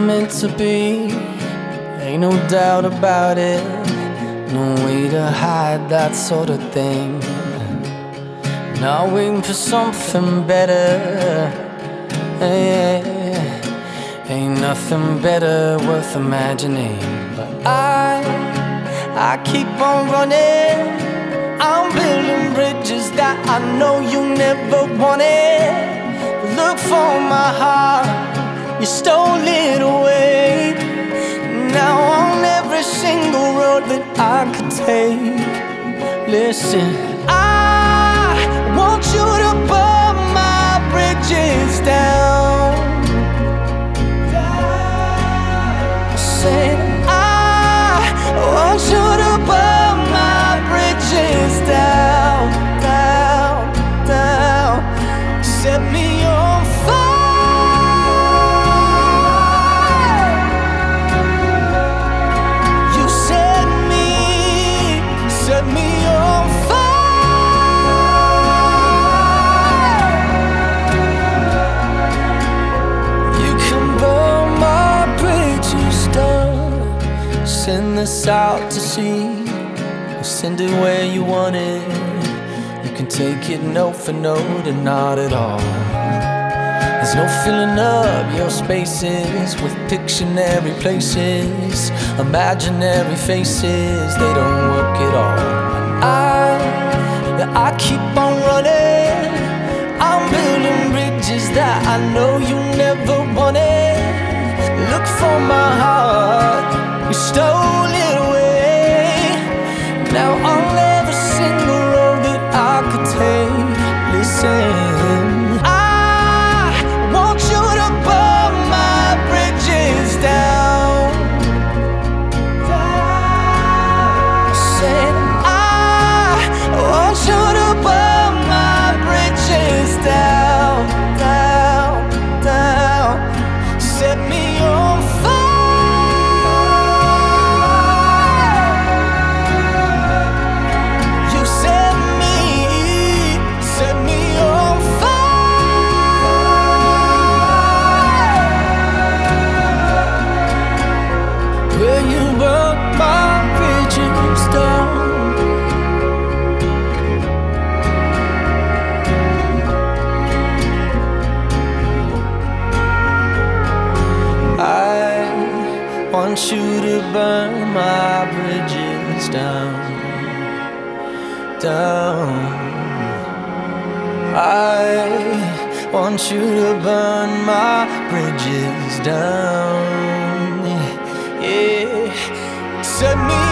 meant to be, ain't no doubt about it. No way to hide that sort of thing. Not waiting for something better. Ain't nothing better worth imagining. But I keep on running. I'm building bridges that I know you never wanted. Look for my heart, you stole it away. Now on every single road that I could take, listen, I want you to burn my bridges down. Said I want you to burn my bridges down, down, down. Set me on fire. You set me on fire. You can burn my bridges down. Send this out to sea, send it where you want it. You can take it note for note and not at all. There's no filling up your spaces with Pictionary places, imaginary faces, they don't work at all. I keep on running. I'm building bridges that I know you never wanted. Look for my heart, you stole it away. Now on every single road that I could take, listen, I want you to burn my bridges down. Said I want you to burn my bridges down, down, down. Set me on fire. You set me on fire. Will you burn my bridges down? I want you to burn my bridges down, down. I want you to burn my bridges down. Yeah, set me